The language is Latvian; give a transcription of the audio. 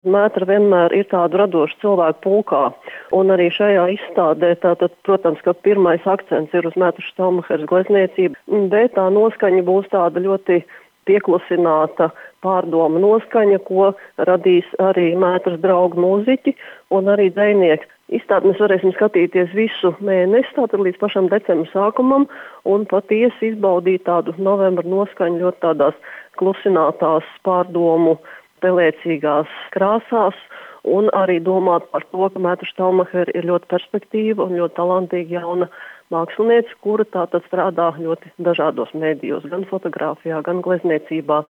Mētra vienmēr ir tādu radošu cilvēku pulkā, un arī šajā izstādē, tātad, protams, ka pirmais akcents ir uz Mētra Štaumachera glezniecību, bet tā noskaņa būs tāda ļoti pieklusināta pārdoma noskaņa, ko radīs arī Mētras draugu mūziķi un arī dzejnieki. Izstādi mēs varēsim skatīties visu mēnesi, tātad līdz pašam decembra sākumam, un patiesi izbaudīt tādu novembra noskaņu ļoti tādās klusinātās pārdomu pelēcīgās krāsās, un arī domāt par to, ka Mētra Štaumachera ir ļoti perspektīva un ļoti talantīga jauna mākslinieca, kura tātad strādā ļoti dažādos mēdījos, gan fotogrāfijā, gan glezniecībā.